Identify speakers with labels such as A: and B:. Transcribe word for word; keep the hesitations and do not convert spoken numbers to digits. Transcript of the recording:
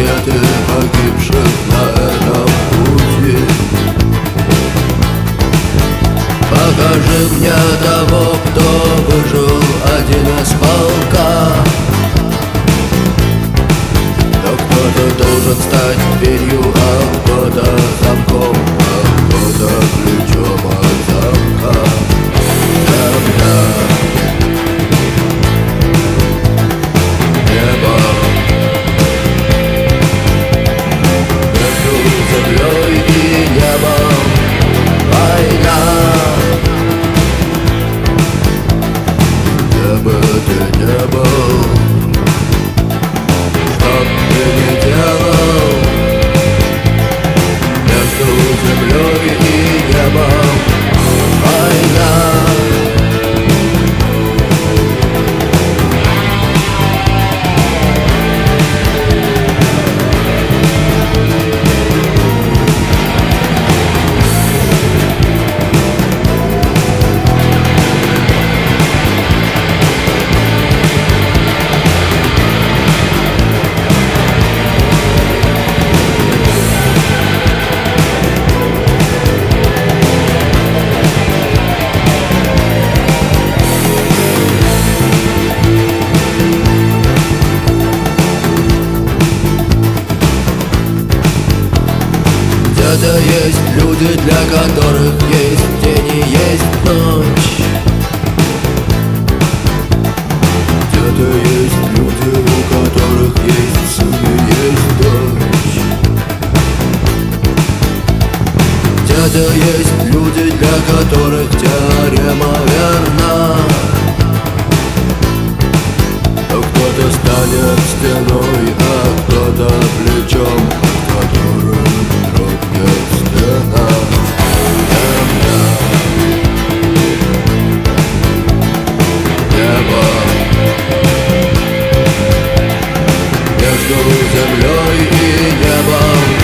A: портреты погибших на этом пути. Покажи мне того, кто выжил один из полка. Но кто-то должен стать дверью, а кто-то замком, а кто-то ключом от замка. Земля, небо, между землей и небом война. Где бы ты не был, что б ты ни делал, между землей и небом война. Где-то есть люди, для которых есть день и есть ночь. Где-то есть люди, у которых есть сын и есть дочь. Где-то есть люди, для которых теорема верна. Но кто-то станет стеной, а кто-то плечом, от которым дрогнет стена. Земля, небо, между землей и небом